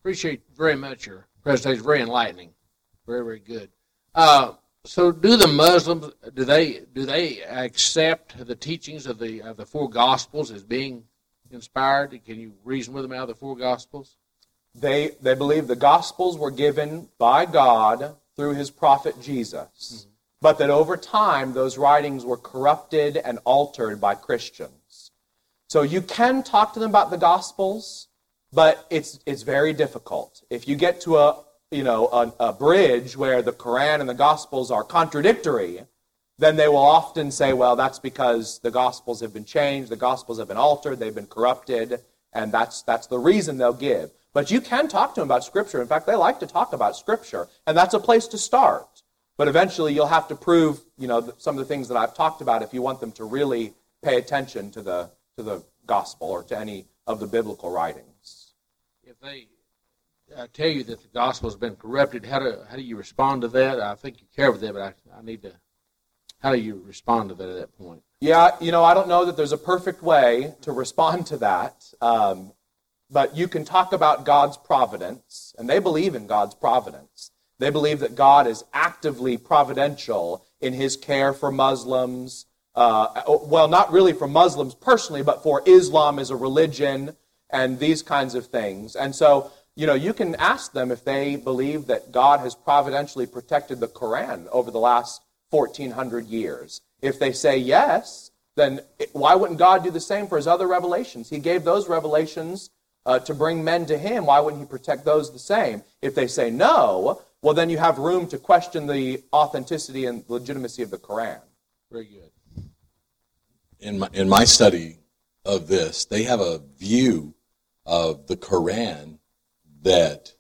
Appreciate very much your presentation. Very enlightening. Very, very good. So, do the Muslims do they accept the teachings of the four Gospels as being inspired? Can you reason with them out of the four Gospels? They believe the Gospels were given by God through his prophet Jesus, but that over time those writings were corrupted and altered by Christians. So you can talk to them about the Gospels, but it's very difficult. If you get to a bridge where the Quran and the Gospels are contradictory, then they will often say, well, that's because the Gospels have been changed, the Gospels have been altered, they've been corrupted, and that's the reason they'll give. But you can talk to them about Scripture. In fact, they like to talk about Scripture, and that's a place to start. But eventually you'll have to prove, some of the things that I've talked about if you want them to really pay attention to the Gospel or to any of the biblical writings. If they tell you that the Gospel has been corrupted, how do you respond to that? I think you care with that, but I need to. How do you respond to that at that point? Yeah, I don't know that there's a perfect way to respond to that. But you can talk about God's providence, and they believe in God's providence. They believe that God is actively providential in his care for Muslims. Well, not really for Muslims personally, but for Islam as a religion and these kinds of things. And so, you can ask them if they believe that God has providentially protected the Quran over the last 1,400 years. If they say yes, then why wouldn't God do the same for his other revelations? He gave those revelations to bring men to him. Why wouldn't he protect those the same? If they say no, well, then you have room to question the authenticity and legitimacy of the Quran. Very good. In my study of this, they have a view of the Quran that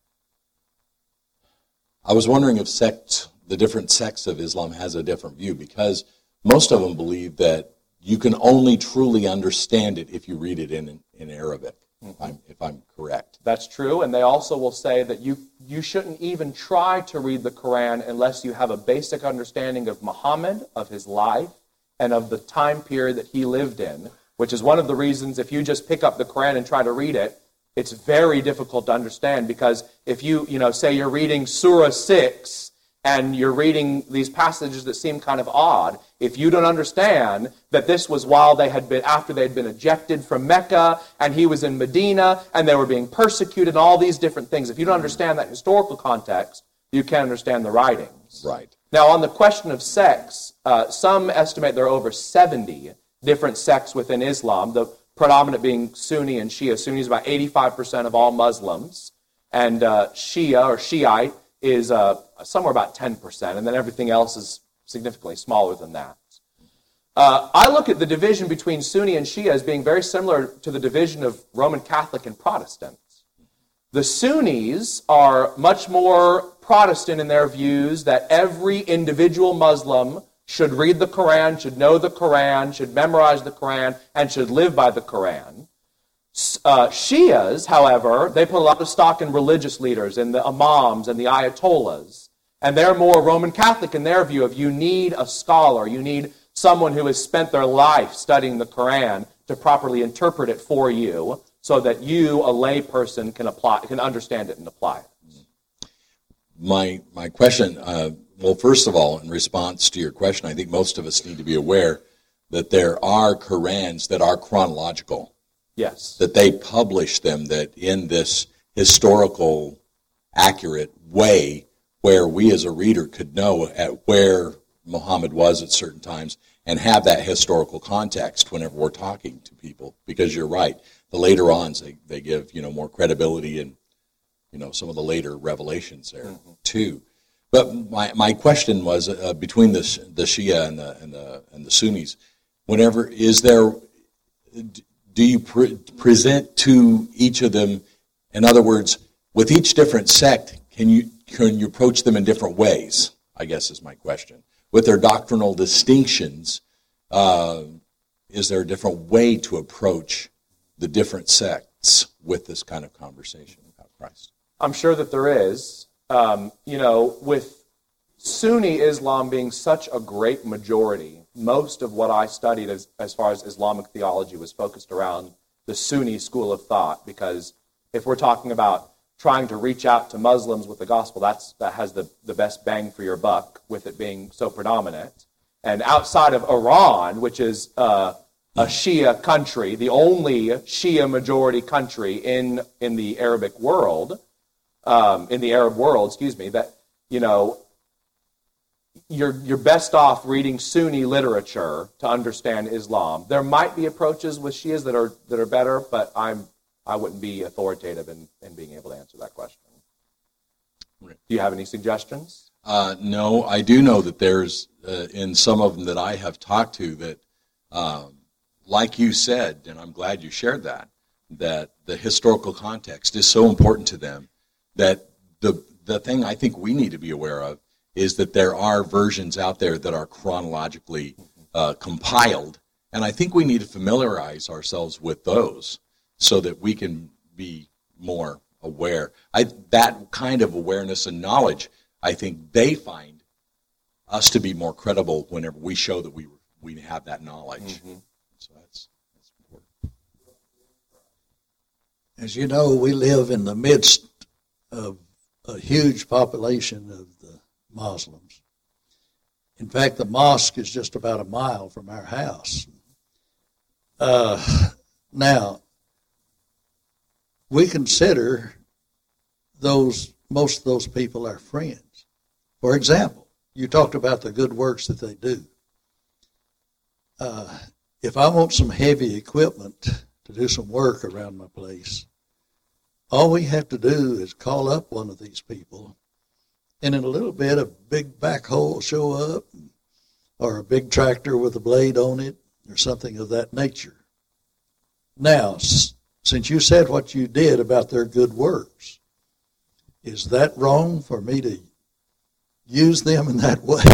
I was wondering if the different sects of Islam has a different view, because most of them believe that you can only truly understand it if you read it in Arabic. If I'm correct. That's true, and they also will say that you shouldn't even try to read the Quran unless you have a basic understanding of Muhammad, of his life, and of the time period that he lived in, which is one of the reasons if you just pick up the Quran and try to read it, it's very difficult to understand, because if you say you're reading Surah 6, and you're reading these passages that seem kind of odd, if you don't understand that this was after they'd been ejected from Mecca, and he was in Medina, and they were being persecuted, and all these different things, if you don't understand that historical context, you can't understand the writings. Right. Now, on the question of sects, some estimate there are over 70 different sects within Islam, the predominant being Sunni and Shia. Sunni is about 85% of all Muslims, and Shia or Shiite is somewhere about 10%, and then everything else is significantly smaller than that. I look at the division between Sunni and Shia as being very similar to the division of Roman Catholic and Protestants. The Sunnis are much more Protestant in their views that every individual Muslim should read the Quran, should know the Quran, should memorize the Quran, and should live by the Quran. Shias, however, they put a lot of stock in religious leaders, in the imams and the ayatollahs. And they're more Roman Catholic in their view of you need a scholar, you need someone who has spent their life studying the Quran to properly interpret it for you so that you, a lay person, can understand it and apply it. My question, well, first of all, in response to your question, I think most of us need to be aware that there are Qurans that are chronological. Yes. That they publish them, that in this historical, accurate way where we as a reader could know at where Muhammad was at certain times and have that historical context whenever we're talking to people. Because you're right, the later ons, they give more credibility and some of the later revelations there too. But my question was between the Shia and the Sunnis, whenever do you present to each of them? In other words, with each different sect, can you approach them in different ways? I guess is my question. With their doctrinal distinctions, is there a different way to approach the different sects with this kind of conversation about Christ? I'm sure that there is. With Sunni Islam being such a great majority, most of what I studied as far as Islamic theology was focused around the Sunni school of thought, because if we're talking about trying to reach out to Muslims with the gospel, that has the best bang for your buck with it being so predominant. And outside of Iran, which is a Shia country, the only Shia majority country in the Arabic world, in the Arab world, that, you're best off reading Sunni literature to understand Islam. There might be approaches with Shias that are better, but I wouldn't be authoritative in being able to answer that question. Do you have any suggestions? No, I do know that there's, in some of them that I have talked to, that, like you said, and I'm glad you shared that the historical context is so important to them that the thing I think we need to be aware of is that there are versions out there that are chronologically compiled, and I think we need to familiarize ourselves with those so that we can be more aware. That kind of awareness and knowledge, I think they find us to be more credible whenever we show that we have that knowledge. Mm-hmm. So that's important. As you know, we live in the midst of a huge population of the Muslims. In fact, the mosque is just about a mile from our house. Now, we consider most of those people our friends. For example, you talked about the good works that they do. If I want some heavy equipment to do some work around my place, all we have to do is call up one of these people, and in a little bit, a big backhoe will show up, or a big tractor with a blade on it, or something of that nature. Now, since you said what you did about their good works, is that wrong for me to use them in that way?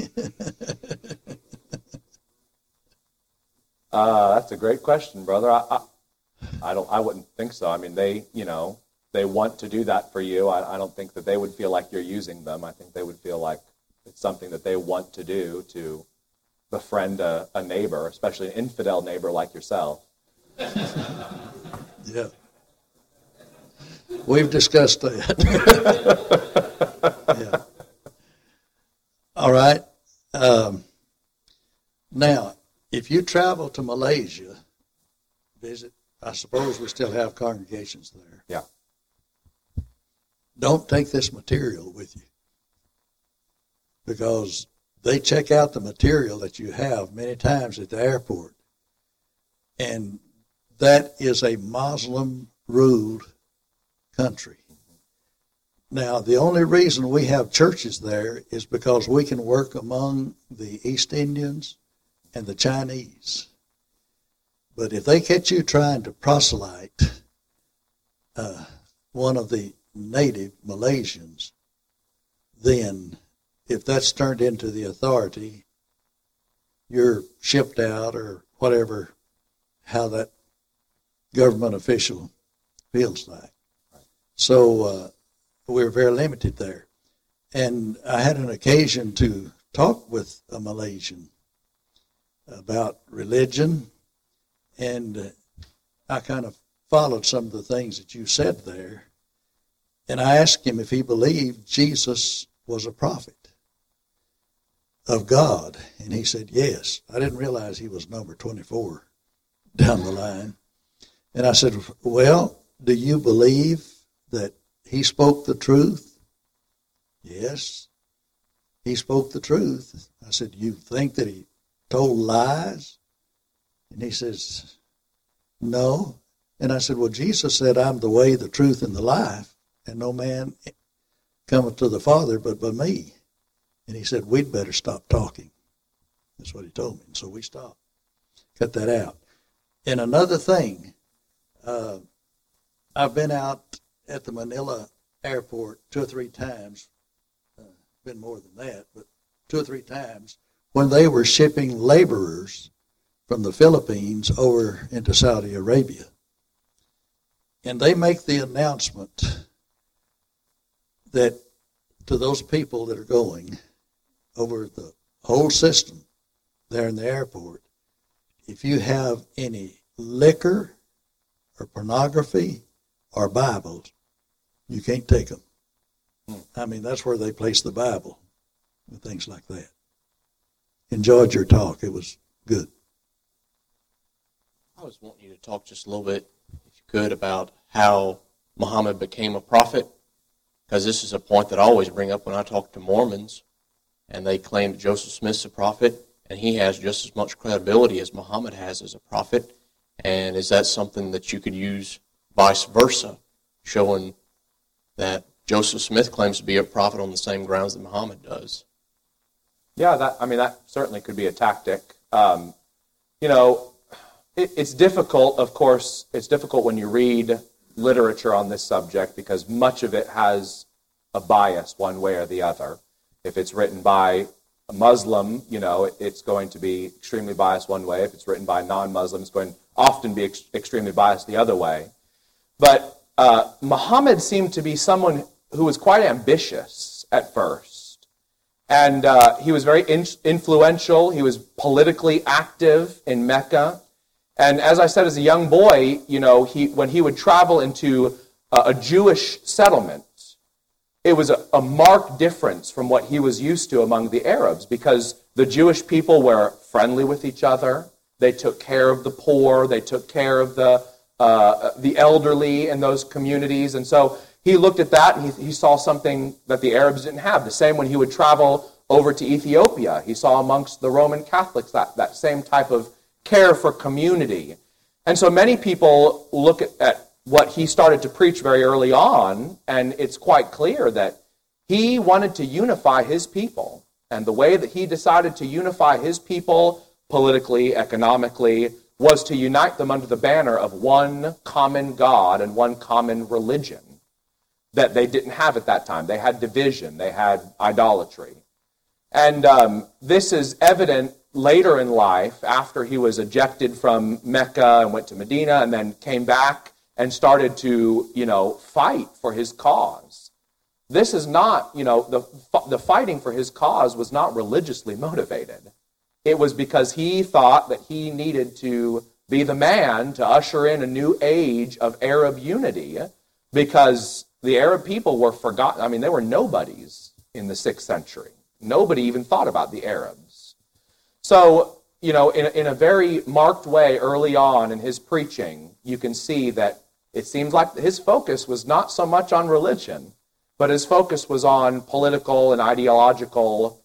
That's a great question, brother. I wouldn't think so. I mean, they want to do that for you. I don't think that they would feel like you're using them. I think they would feel like it's something that they want to do to befriend a neighbor, especially an infidel neighbor like yourself. Yeah. We've discussed that. Yeah. All right. Now, if you travel to Malaysia, visit, I suppose we still have congregations there. Yeah. Don't take this material with you, because they check out the material that you have many times at the airport, and that is a Muslim-ruled country. Now, the only reason we have churches there is because we can work among the East Indians and the Chinese. But if they catch you trying to proselyte one of the native Malaysians, then if that's turned into the authority, you're shipped out or whatever, how that government official feels like. So we're very limited there. And I had an occasion to talk with a Malaysian about religion, and I kind of followed some of the things that you said there. And I asked him if he believed Jesus was a prophet of God. And he said, yes. I didn't realize he was number 24 down the line. And I said, well, do you believe that he spoke the truth? Yes, he spoke the truth. I said, you think that he told lies? And he says, no. And I said, well, Jesus said, I'm the way, the truth, and the life, and no man cometh to the Father but by me. And he said, we'd better stop talking. That's what he told me. And so we stopped. Cut that out. And another thing, I've been out at the Manila airport 2 or 3 times, been more than that, but 2 or 3 times, when they were shipping laborers from the Philippines over into Saudi Arabia. And they make the announcement that to those people that are going over the whole system there in the airport, if you have any liquor or pornography or Bibles, You can't take them. I mean, that's where they place the Bible and things like that. Enjoyed your talk. It was good. I was wanting you to talk just a little bit, if you could, about how Muhammad became a prophet, because this is a point that I always bring up when I talk to Mormons, and they claim that Joseph Smith's a prophet, and he has just as much credibility as Muhammad has as a prophet. And is that something that you could use vice versa, showing that Joseph Smith claims to be a prophet on the same grounds that Muhammad does? Yeah, that certainly could be a tactic. It's difficult, of course, it's difficult when you read literature on this subject because much of it has a bias one way or the other. If it's written by a Muslim, it's going to be extremely biased one way. If it's written by a non-Muslim, it's going to often be extremely biased the other way. But Muhammad seemed to be someone who was quite ambitious at first. And he was very influential. He was politically active in Mecca. And as I said, as a young boy, when he would travel into a Jewish settlement, it was a marked difference from what he was used to among the Arabs, because the Jewish people were friendly with each other. They took care of the poor. They took care of the elderly in those communities. And so he looked at that and he saw something that the Arabs didn't have. The same when he would travel over to Ethiopia. He saw amongst the Roman Catholics that same type of care for community. And so many people look at what he started to preach very early on, and it's quite clear that he wanted to unify his people. And the way that he decided to unify his people politically, economically, was to unite them under the banner of one common God and one common religion that they didn't have at that time. They had division. They had idolatry. And this is evident later in life, after he was ejected from Mecca and went to Medina and then came back and started to, fight for his cause. This is not, the fighting for his cause was not religiously motivated. It was because he thought that he needed to be the man to usher in a new age of Arab unity, because the Arab people were forgotten. I mean, they were nobodies in the 6th century. Nobody even thought about the Arabs. So, in a very marked way early on in his preaching, you can see that it seems like his focus was not so much on religion, but his focus was on political and ideological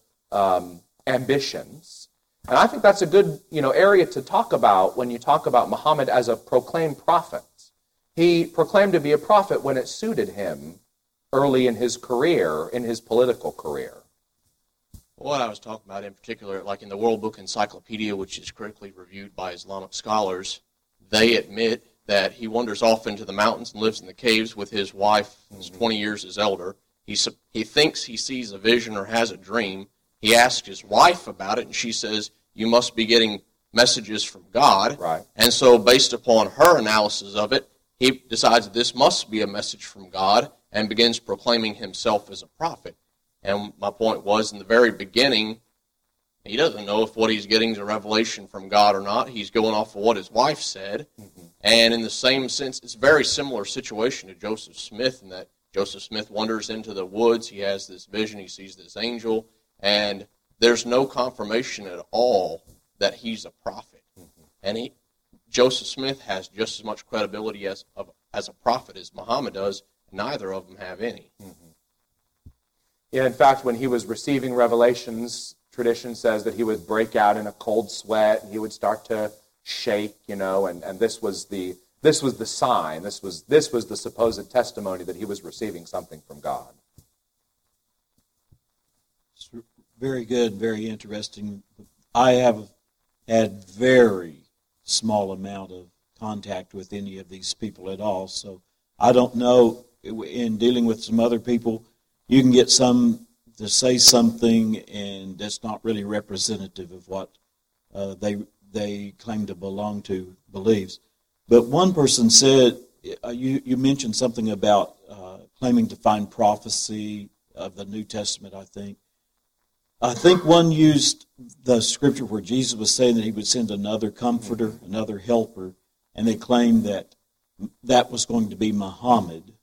ambitions. And I think that's a good, area to talk about when you talk about Muhammad as a proclaimed prophet. He proclaimed to be a prophet when it suited him early in his career, in his political career. What I was talking about in particular, like in the World Book Encyclopedia, which is critically reviewed by Islamic scholars, they admit that he wanders off into the mountains and lives in the caves with his wife, who's 20 years his elder. He thinks he sees a vision or has a dream. He asks his wife about it, and she says, "You must be getting messages from God." Right. And so based upon her analysis of it, he decides that this must be a message from God and begins proclaiming himself as a prophet. And my point was, in the very beginning, he doesn't know if what he's getting is a revelation from God or not. He's going off of what his wife said. Mm-hmm. And in the same sense, it's a very similar situation to Joseph Smith, in that Joseph Smith wanders into the woods. He has this vision. He sees this angel. And there's no confirmation at all that he's a prophet. Mm-hmm. And Joseph Smith has just as much credibility as a prophet as Muhammad does. Neither of them have any. Mm-hmm. Yeah, in fact, when he was receiving revelations, tradition says that he would break out in a cold sweat and he would start to shake, and this was the sign. This was the supposed testimony that he was receiving something from God. It's very good, very interesting. I have had very small amount of contact with any of these people at all, so I don't know. In dealing with some other people, you can get some to say something, and that's not really representative of what they claim to belong to, beliefs. But one person said, you mentioned something about claiming to find prophecy of the New Testament, I think. I think one used the scripture where Jesus was saying that he would send another comforter, another helper, and they claimed that was going to be Muhammad.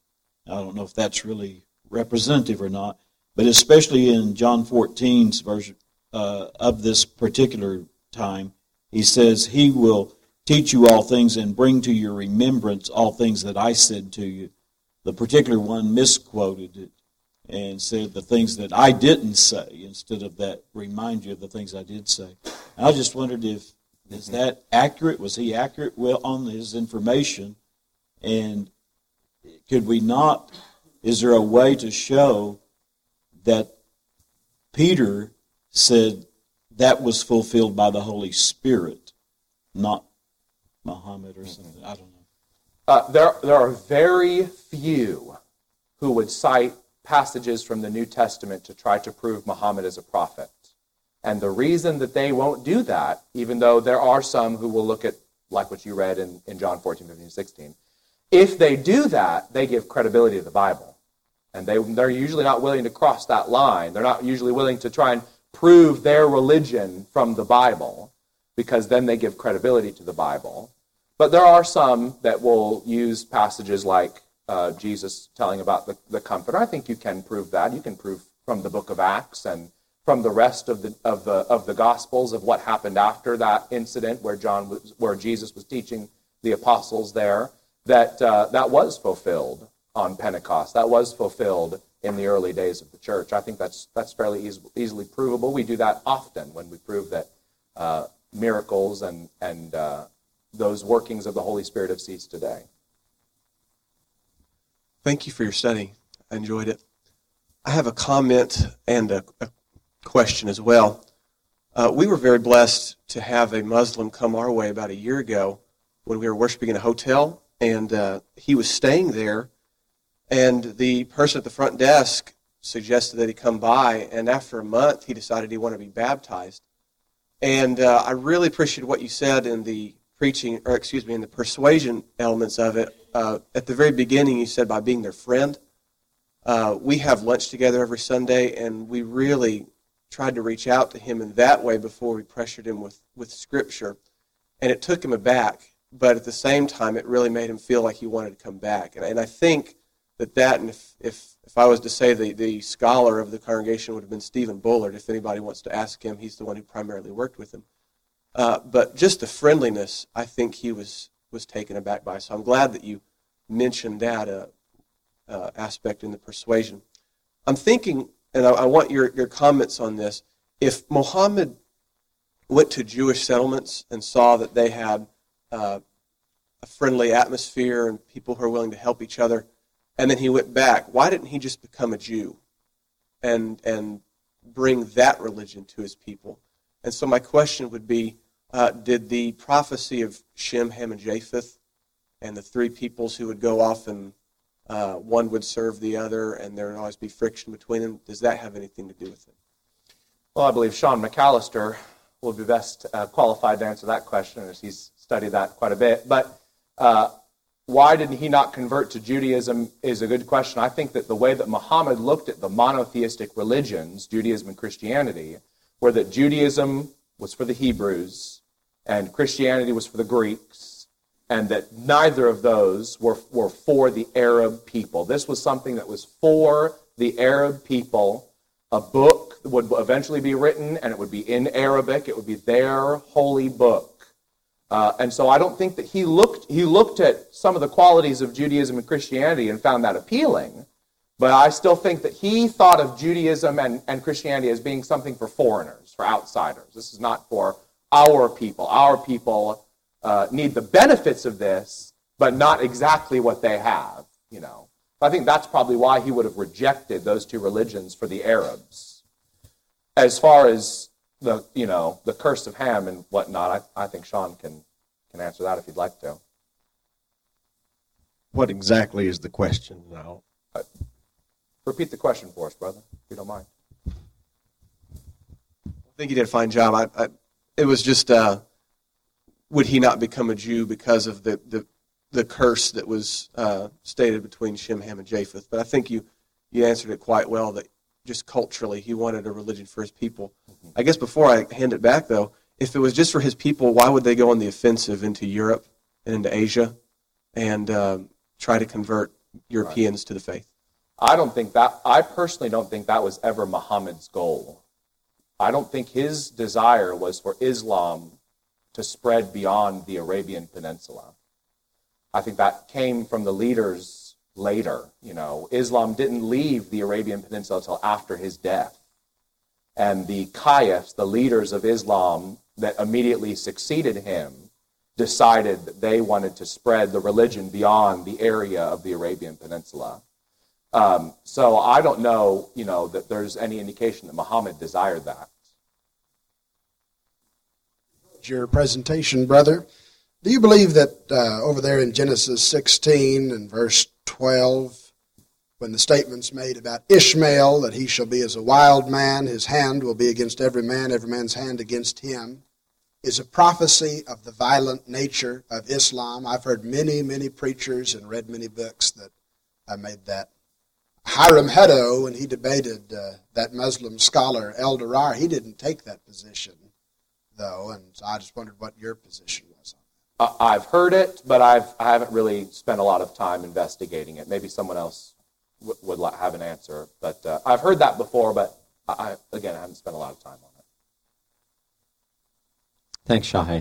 I don't know if that's really representative or not, but especially in John 14's version of this particular time, he says, he will teach you all things and bring to your remembrance all things that I said to you. The particular one misquoted it and said the things that I didn't say instead of that remind you of the things I did say. I just wondered if, is that accurate? Was he accurate on his information? And could we not, is there a way to show that Peter said that was fulfilled by the Holy Spirit, not Muhammad or something? I don't know. There are very few who would cite passages from the New Testament to try to prove Muhammad as a prophet. And the reason that they won't do that, even though there are some who will look at, like what you read in John 14, 15, 16, if they do that, they give credibility to the Bible. And they're usually not willing to cross that line. They're not usually willing to try and prove their religion from the Bible, because then they give credibility to the Bible. But there are some that will use passages like Jesus telling about the Comforter. I think you can prove that. You can prove from the book of Acts and from the rest of the Gospels of what happened after that incident where Jesus was teaching the apostles there, that was fulfilled on Pentecost. That was fulfilled in the early days of the church. I think that's fairly easily provable. We do that often when we prove that miracles and those workings of the Holy Spirit have ceased today. Thank you for your study. I enjoyed it. I have a comment and a question as well. We were very blessed to have a Muslim come our way about a year ago when we were worshiping in a hotel, and he was staying there, and the person at the front desk suggested that he come by, and after a month he decided he wanted to be baptized. And I really appreciated what you said in the in the persuasion elements of it. At the very beginning, you said by being their friend. We have lunch together every Sunday, and we really tried to reach out to him in that way before we pressured him with Scripture. And it took him aback, but at the same time, it really made him feel like he wanted to come back. And I think and if I was to say the scholar of the congregation would have been Stephen Bullard, if anybody wants to ask him, he's the one who primarily worked with him. But just the friendliness, I think he was taken aback by. So I'm glad that you mentioned that aspect in the persuasion. I'm thinking, and I want your comments on this, if Muhammad went to Jewish settlements and saw that they had a friendly atmosphere and people who are willing to help each other, and then he went back, why didn't he just become a Jew and bring that religion to his people? And so my question would be, did the prophecy of Shem, Ham, and Japheth, and the three peoples who would go off and one would serve the other and there would always be friction between them, does that have anything to do with it? Well, I believe Sean McAllister will be best qualified to answer that question, as he's studied that quite a bit. But why did he not convert to Judaism is a good question. I think that the way that Muhammad looked at the monotheistic religions, Judaism and Christianity, were that Judaism was for the Hebrews and Christianity was for the Greeks, and that neither of those were for the Arab people. This was something that was for the Arab people. A book would eventually be written, and it would be in Arabic. It would be their holy book. And so I don't think that he looked at some of the qualities of Judaism and Christianity and found that appealing, but I still think that he thought of Judaism and Christianity as being something for foreigners, for outsiders. This is not for our people. Our people need the benefits of this, but not exactly what they have, I think that's probably why he would have rejected those two religions for the Arabs. As far as the curse of Ham and whatnot, I think Sean can answer that if he'd like to. What exactly is the question now? Repeat the question for us, brother, if you don't mind. I think you did a fine job. It was just, would he not become a Jew because of the curse that was stated between Shem, Ham, and Japheth? But I think you answered it quite well, that just culturally he wanted a religion for his people. I guess before I hand it back, though, if it was just for his people, why would they go on the offensive into Europe and into Asia and try to convert Europeans to the faith? I personally don't think that was ever Muhammad's goal. I don't think his desire was for Islam to spread beyond the Arabian Peninsula. I think that came from the leaders later. Islam didn't leave the Arabian Peninsula until after his death. And the caliphs, the leaders of Islam that immediately succeeded him, decided that they wanted to spread the religion beyond the area of the Arabian Peninsula. So I don't know, that there's any indication that Muhammad desired that. Your presentation, brother. Do you believe that over there in Genesis 16 and verse 12, when the statement's made about Ishmael, that he shall be as a wild man, his hand will be against every man's hand against him, is a prophecy of the violent nature of Islam? I've heard many, many preachers and read many books that have made that. Hiram Heddo, when he debated that Muslim scholar El Durar, he didn't take that position, though, and so I just wondered what your position was on that. I've heard it, but I haven't really spent a lot of time investigating it. Maybe someone else would have an answer. But I've heard that before, but I haven't spent a lot of time on it. Thanks, Shahe.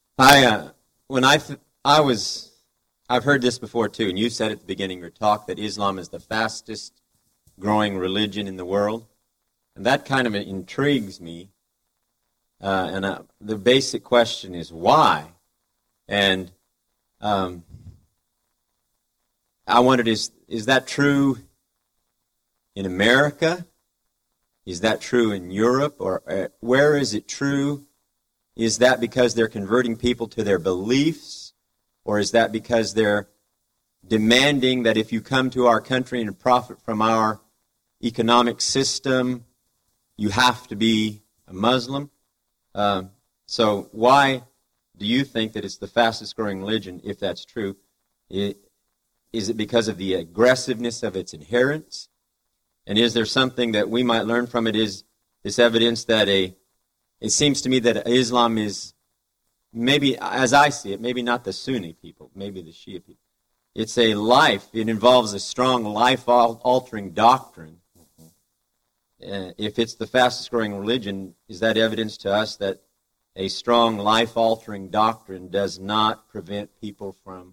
I've heard this before too, and you said at the beginning of your talk that Islam is the fastest growing religion in the world, and that kind of intrigues me. The basic question is why? And I wondered, is that true in America? Is that true in Europe? Or where is it true? Is that because they're converting people to their beliefs? Or is that because they're demanding that if you come to our country and profit from our economic system, you have to be a Muslim? So why do you think that it's the fastest growing religion, if that's true? Is it because of the aggressiveness of its adherents? And is there something that we might learn from it? Is this evidence that it seems to me that Islam is, maybe, as I see it, maybe not the Sunni people, maybe the Shia people. It's a life. It involves a strong life-altering doctrine. If it's the fastest-growing religion, is that evidence to us that a strong life-altering doctrine does not prevent people from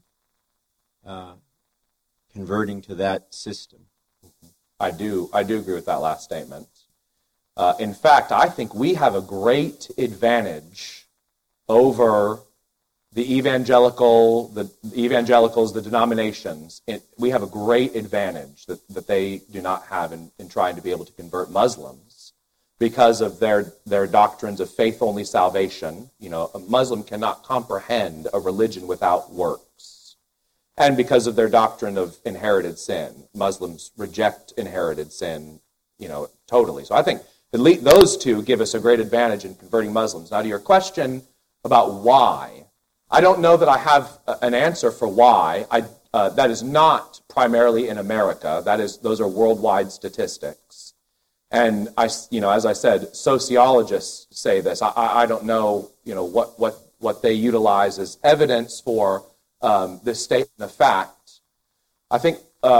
converting to that system? I do agree with that last statement. In fact, I think we have a great advantage over the evangelicals, the denominations. We have a great advantage that they do not have in trying to be able to convert Muslims because of their doctrines of faith-only salvation. A Muslim cannot comprehend a religion without works. And because of their doctrine of inherited sin. Muslims reject inherited sin, totally. So I think those two give us a great advantage in converting Muslims. Now, to your question about why, I don't know that I have an answer for why. That is not primarily in America. Those are worldwide statistics. And as I said, sociologists say this. I don't know, what they utilize as evidence for this statement of fact. I think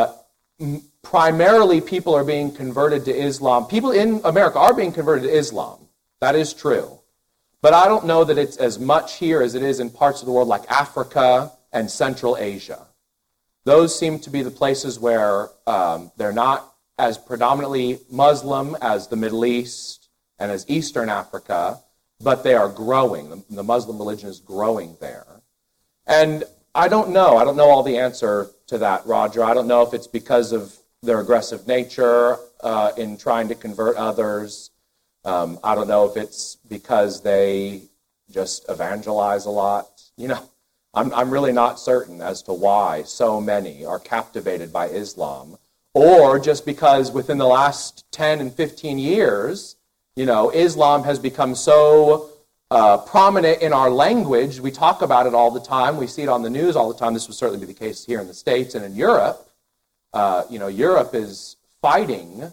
primarily people are being converted to Islam. People in America are being converted to Islam. That is true. But I don't know that it's as much here as it is in parts of the world like Africa and Central Asia. Those seem to be the places where they're not as predominantly Muslim as the Middle East and as Eastern Africa, but they are growing. The Muslim religion is growing there. And I don't know. I don't know all the answer to that, Roger. I don't know if it's because of their aggressive nature in trying to convert others. I don't know if it's because they just evangelize a lot. I'm really not certain as to why so many are captivated by Islam, or just because within the last 10 and 15 years, Islam has become so prominent in our language. We talk about it all the time. We see it on the news all the time. This would certainly be the case here in the States and in Europe. Europe is fighting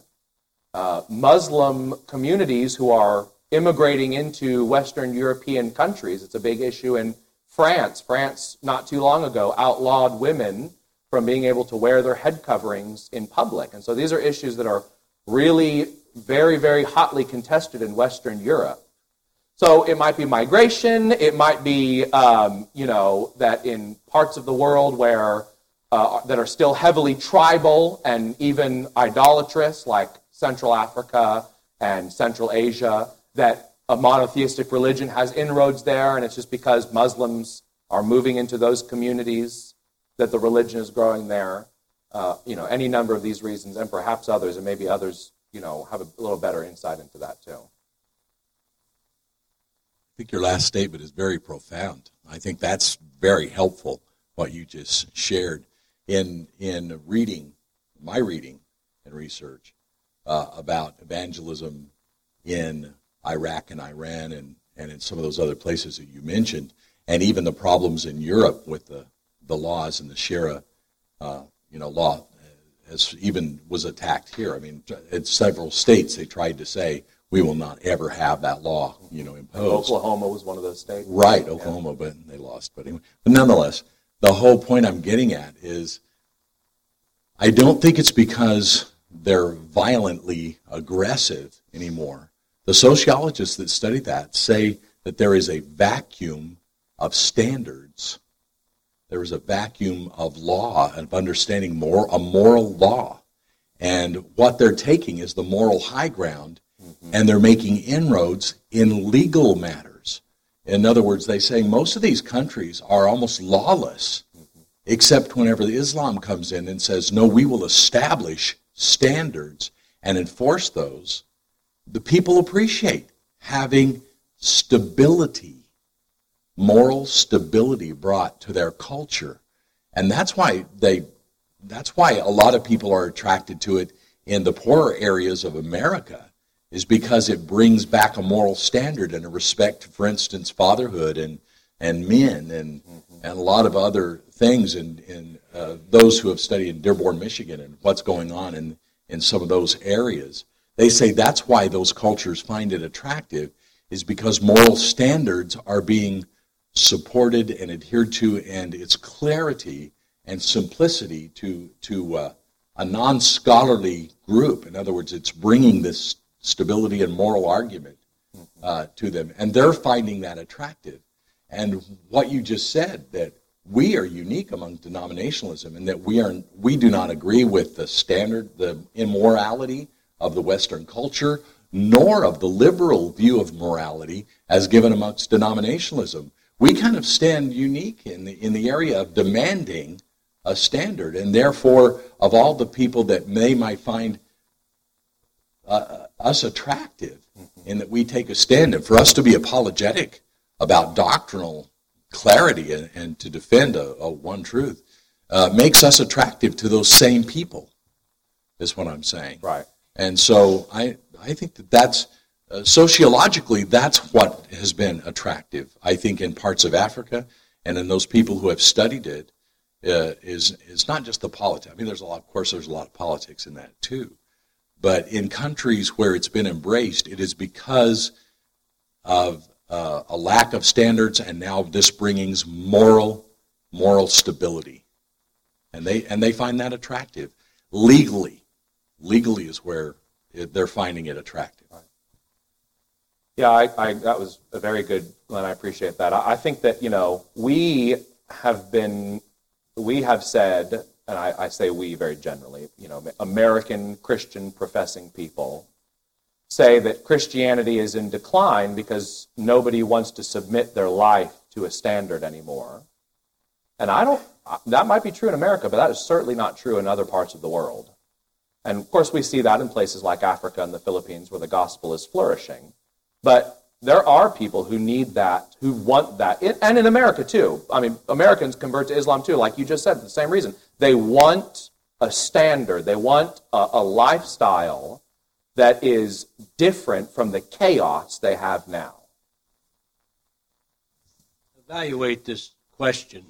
Muslim communities who are immigrating into Western European countries. It's a big issue in France. France, not too long ago, outlawed women from being able to wear their head coverings in public. And so these are issues that are really very, very hotly contested in Western Europe. So it might be migration. It might be, that in parts of the world where that are still heavily tribal and even idolatrous, like Central Africa and Central Asia, that a monotheistic religion has inroads there, and it's just because Muslims are moving into those communities that the religion is growing there. Any number of these reasons, and perhaps others, and maybe others, have a little better insight into that too. I think your last statement is very profound. I think that's very helpful, what you just shared. In reading, my reading and research about evangelism in Iraq and Iran and in some of those other places that you mentioned, and even the problems in Europe with the laws and the Sharia law, as even was attacked here. I mean, in several states they tried to say, we will not ever have that law, imposed. Oklahoma was one of those states. Right, Oklahoma, but they lost. But anyway, but nonetheless, the whole point I'm getting at is I don't think it's because they're violently aggressive anymore. The sociologists that study that say that there is a vacuum of standards. There is a vacuum of law, of understanding a moral law. And what they're taking is the moral high ground, and they're making inroads in legal matters. In other words, they say most of these countries are almost lawless, except whenever the Islam comes in and says, no, we will establish standards and enforce those. The people appreciate having stability, moral stability brought to their culture. And that's why a lot of people are attracted to it in the poorer areas of America, is because it brings back a moral standard and a respect, for instance, fatherhood and men and a lot of other things. And those who have studied in Dearborn, Michigan, and what's going on in some of those areas, they say that's why those cultures find it attractive, is because moral standards are being supported and adhered to, and its clarity and simplicity to a non-scholarly group. In other words, it's bringing this stability and moral argument to them, and they're finding that attractive. And what you just said, that we are unique among denominationalism, and that we do not agree with the immorality of the Western culture, nor of the liberal view of morality as given amongst denominationalism. We kind of stand unique in the area of demanding a standard, and therefore, of all the people that they might find us attractive, in that we take a stand, and for us to be apologetic about doctrinal clarity and to defend a one truth makes us attractive to those same people, is what I'm saying. Right. And so I think that's sociologically, that's what has been attractive. I think in parts of Africa and in those people who have studied it, is not just the politics. I mean, there's a lot of politics in that too. But in countries where it's been embraced, it is because of a lack of standards, and now this brings moral stability, and they find that attractive. Legally is where they're finding it attractive. Right. Yeah, that was a very good, Glenn. I appreciate that. I think that we have said, and I say we very generally, American Christian professing people say that Christianity is in decline because nobody wants to submit their life to a standard anymore. And that might be true in America, but that is certainly not true in other parts of the world. And of course we see that in places like Africa and the Philippines where the gospel is flourishing. But there are people who need that, who want that, and in America too. I mean, Americans convert to Islam too, like you just said, for the same reason. They want a standard. They want a lifestyle that is different from the chaos they have now. Evaluate this question.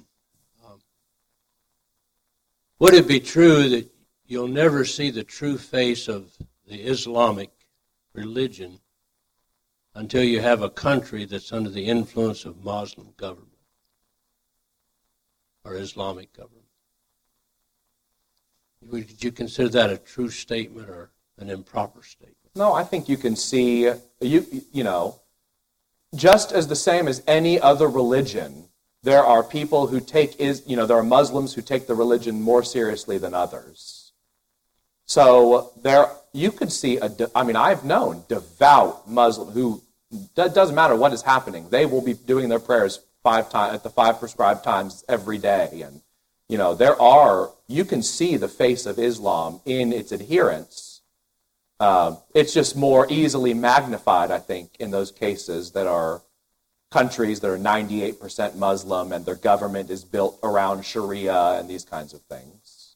Would it be true that you'll never see the true face of the Islamic religion until you have a country that's under the influence of Muslim government or Islamic government? Would you consider that a true statement or an improper statement? No, I think you can see, you know, just as the same as any other religion, there are people who there are Muslims who take the religion more seriously than others. So you could see, I've known devout Muslim who, it doesn't matter what is happening, they will be doing their prayers 5 times at the 5 prescribed times every day. And, you know, you can see the face of Islam in its adherents. It's just more easily magnified, I think, in those cases that are countries that are 98% Muslim and their government is built around Sharia and these kinds of things.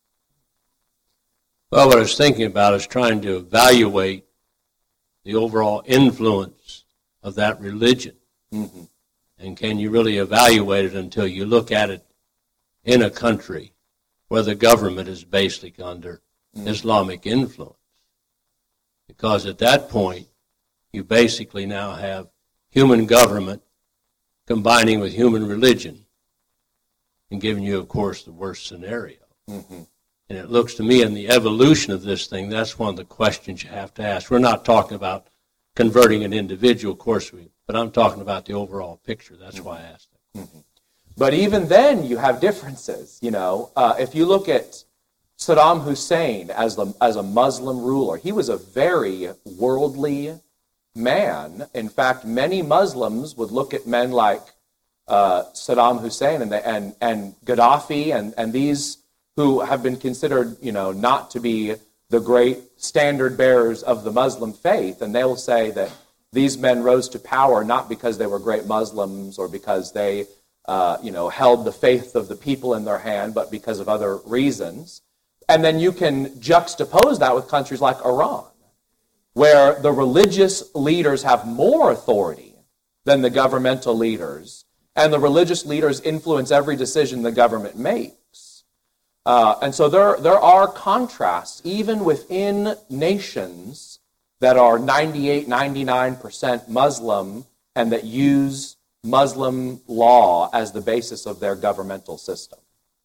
Well, what I was thinking about is trying to evaluate the overall influence of that religion. Mm-hmm. And can you really evaluate it until you look at it in a country where the government is basically under Islamic influence? Because at that point, you basically now have human government combining with human religion and giving you, of course, the worst scenario. Mm-hmm. And it looks to me in the evolution of this thing, that's one of the questions you have to ask. We're not talking about converting an individual, of course, but I'm talking about the overall picture. That's why I asked that. Mm-hmm. But even then, you have differences. You know, if you look at Saddam Hussein as a Muslim ruler, he was a very worldly man. In fact, many Muslims would look at men like Saddam Hussein and Gaddafi and these who have been considered, you know, not to be the great standard bearers of the Muslim faith, and they will say that these men rose to power not because they were great Muslims or because they, held the faith of the people in their hand, but because of other reasons. And then you can juxtapose that with countries like Iran, where the religious leaders have more authority than the governmental leaders, and the religious leaders influence every decision the government makes. And so there are contrasts, even within nations that are 98, 99% Muslim and that use Muslim law as the basis of their governmental system.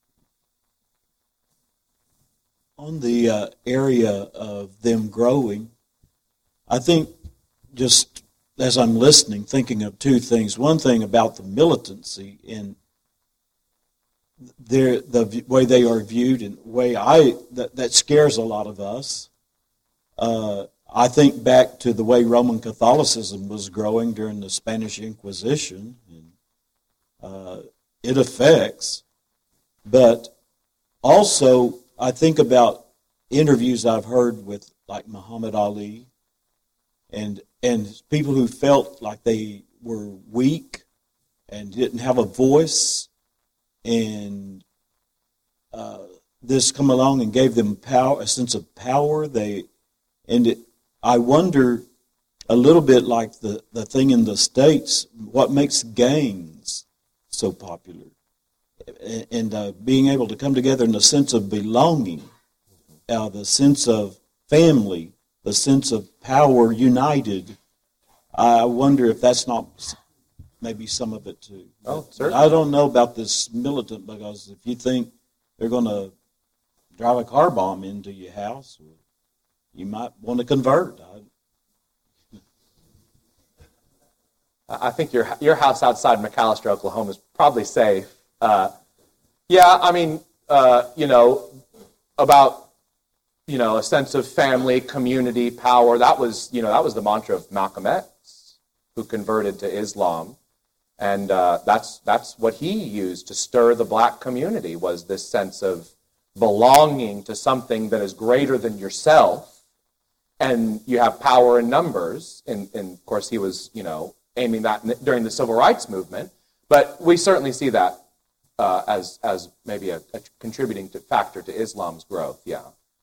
On the area of them growing, I think just as I'm listening, thinking of two things. One thing about the militancy in the way they are viewed and the way that scares a lot of us. I think back to the way Roman Catholicism was growing during the Spanish Inquisition. And, it affects, but also I think about interviews I've heard with like Muhammad Ali and people who felt like they were weak and didn't have a voice, and this come along and gave them power, a sense of power. I wonder a little bit like the thing in the States, what makes gangs so popular, and being able to come together in a sense of belonging, the sense of family, the sense of power united. I wonder if that's not maybe some of it too. Oh, certainly. I don't know about this militant, because if you think they're going to drive a car bomb into your house, you might want to convert. I think your house outside McAllister, Oklahoma is probably safe. About a sense of family, community, power. That was the mantra of Malcolm X, who converted to Islam, and that's what he used to stir the black community, was this sense of belonging to something that is greater than yourself, and you have power in numbers. And of course, he was aiming that during the Civil Rights Movement, but we certainly see that as maybe a contributing factor to Islam's growth. Yeah.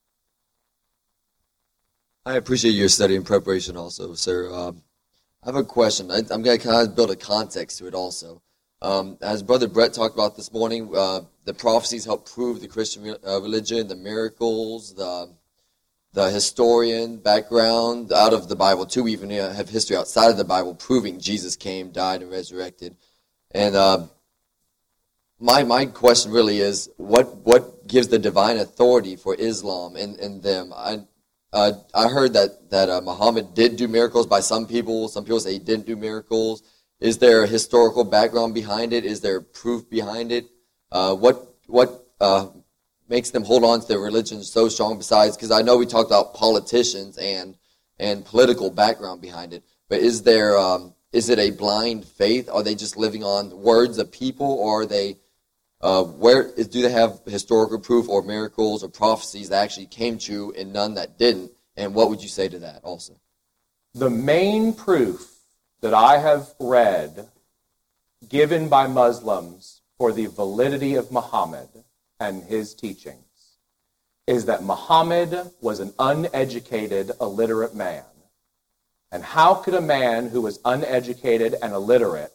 I appreciate your study and preparation also, sir. I have a question. I'm going to kind of build a context to it also. As Brother Brett talked about this morning, the prophecies help prove the Christian religion, the miracles, the historian background out of the Bible, too. We even have history outside of the Bible proving Jesus came, died, and resurrected. And my question really is, what gives the divine authority for Islam in them? I heard that Muhammad did do miracles by some people. Some people say he didn't do miracles. Is there a historical background behind it? Is there proof behind it? What makes them hold on to their religion so strong besides, because I know we talked about politicians and political background behind it, but is it a blind faith? Are they just living on words of people, or are they, do they have historical proof or miracles or prophecies that actually came true and none that didn't? And what would you say to that also? The main proof that I have read given by Muslims for the validity of Muhammad and his teachings is that Muhammad was an uneducated, illiterate man. And how could a man who was uneducated and illiterate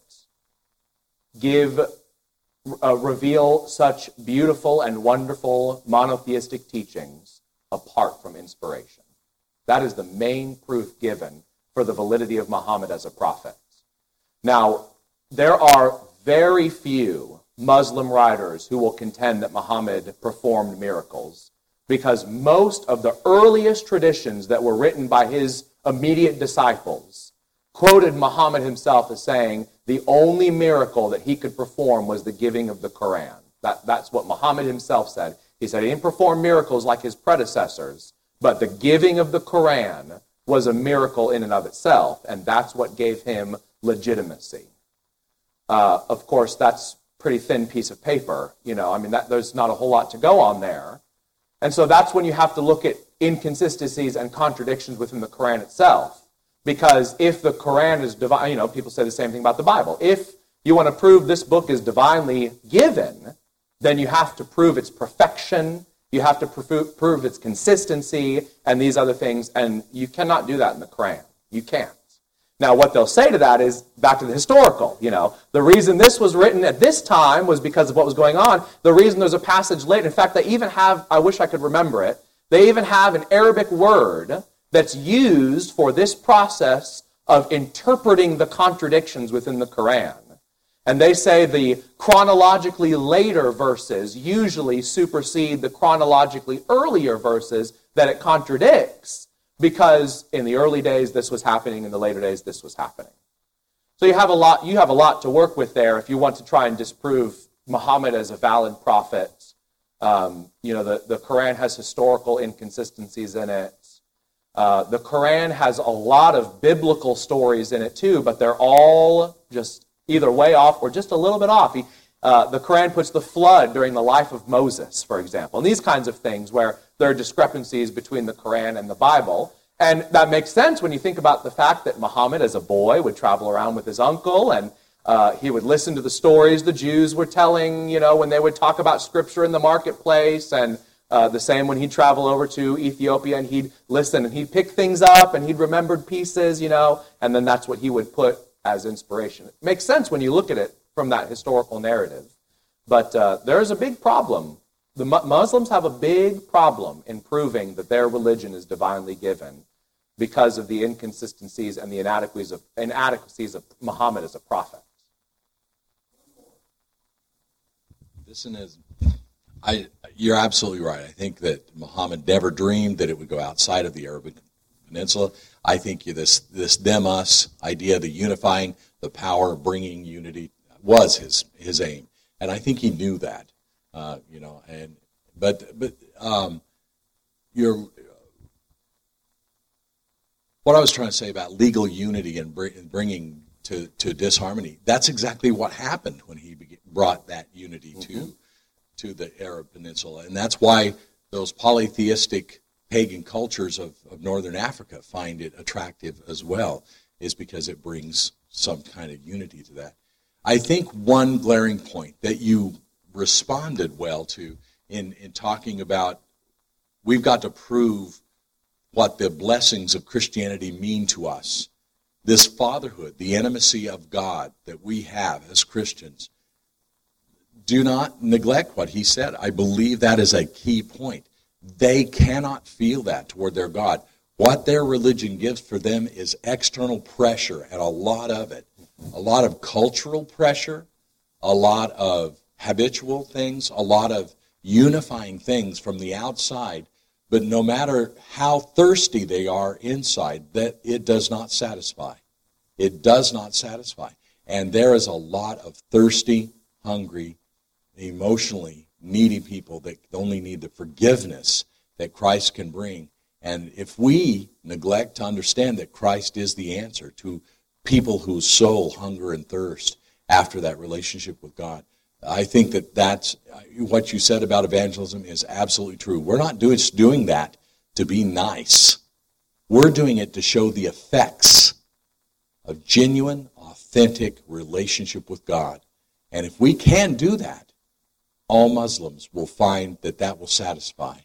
reveal such beautiful and wonderful monotheistic teachings apart from inspiration? That is the main proof given for the validity of Muhammad as a prophet. Now, there are very few Muslim writers who will contend that Muhammad performed miracles, because most of the earliest traditions that were written by his immediate disciples quoted Muhammad himself as saying the only miracle that he could perform was the giving of the Quran. That's what Muhammad himself said. He said he didn't perform miracles like his predecessors, but the giving of the Quran was a miracle in and of itself, and that's what gave him legitimacy. Of course, that's a pretty thin piece of paper. There's not a whole lot to go on there. And so that's when you have to look at inconsistencies and contradictions within the Quran itself. Because if the Quran is divine, people say the same thing about the Bible. If you want to prove this book is divinely given, then you have to prove its perfection, you have to prove its consistency, and these other things, and you cannot do that in the Quran. You can't. Now, what they'll say to that is, back to the historical, the reason this was written at this time was because of what was going on. The reason there's a passage later, in fact, they even have, I wish I could remember it, they even have an Arabic word that's used for this process of interpreting the contradictions within the Quran. And they say the chronologically later verses usually supersede the chronologically earlier verses that it contradicts, because in the early days this was happening, in the later days this was happening. So you have a lot to work with there if you want to try and disprove Muhammad as a valid prophet. The Quran has historical inconsistencies in it. The Quran has a lot of biblical stories in it too, but they're all just either way off or just a little bit off. The Quran puts the flood during the life of Moses, for example, and these kinds of things where there are discrepancies between the Quran and the Bible. And that makes sense when you think about the fact that Muhammad, as a boy, would travel around with his uncle, and he would listen to the stories the Jews were telling, when they would talk about Scripture in the marketplace, and the same when he'd travel over to Ethiopia, and he'd listen, and he'd pick things up, and he'd remembered pieces, and then that's what he would put as inspiration. It makes sense when you look at it from that historical narrative. But there is a big problem. The Muslims have a big problem in proving that their religion is divinely given because of the inconsistencies and the inadequacies of Muhammad as a prophet. You're absolutely right. I think that Muhammad never dreamed that it would go outside of the Arabic Peninsula. I think this them-us idea, the unifying, the power of bringing unity, was his aim, and I think he knew that. What I was trying to say about legal unity and bringing to disharmony, that's exactly what happened when he brought that unity to the Arab Peninsula. And that's why those polytheistic pagan cultures of northern Africa find it attractive as well, is because it brings some kind of unity to that. I think one glaring point that you responded well to in talking about, we've got to prove what the blessings of Christianity mean to us. This fatherhood, the intimacy of God that we have as Christians, do not neglect what he said. I believe that is a key point. They cannot feel that toward their God. What their religion gives for them is external pressure, and a lot of it. A lot of cultural pressure, a lot of habitual things, a lot of unifying things from the outside, but no matter how thirsty they are inside, that it does not satisfy. It does not satisfy. And there is a lot of thirsty, hungry, emotionally needy people that only need the forgiveness that Christ can bring. And if we neglect to understand that Christ is the answer to people whose soul hunger and thirst after that relationship with God, I think that that's what you said about evangelism is absolutely true. We're not doing that to be nice. We're doing it to show the effects of genuine, authentic relationship with God. And if we can do that, all Muslims will find that that will satisfy.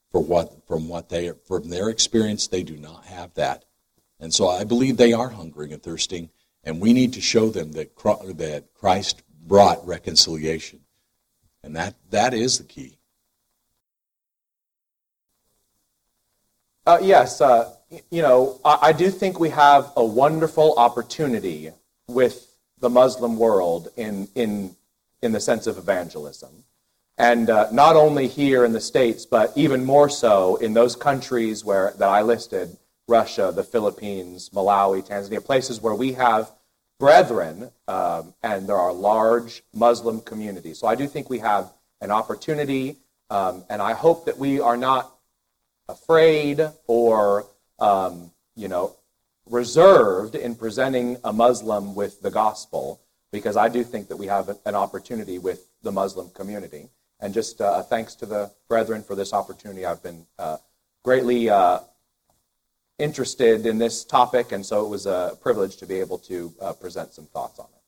From their experience, they do not have that. And so I believe they are hungering and thirsting, and we need to show them that Christ brought reconciliation. And that is the key. Yes, I do think we have a wonderful opportunity with the Muslim world in the sense of evangelism. And not only here in the States, but even more so in those countries that I listed, Russia, the Philippines, Malawi, Tanzania, places where we have brethren, and there are large Muslim communities. So I do think we have an opportunity, and I hope that we are not afraid or, reserved in presenting a Muslim with the gospel, because I do think that we have an opportunity with the Muslim community. And just thanks to the brethren for this opportunity. I've been greatly interested in this topic, and so it was a privilege to be able to present some thoughts on it.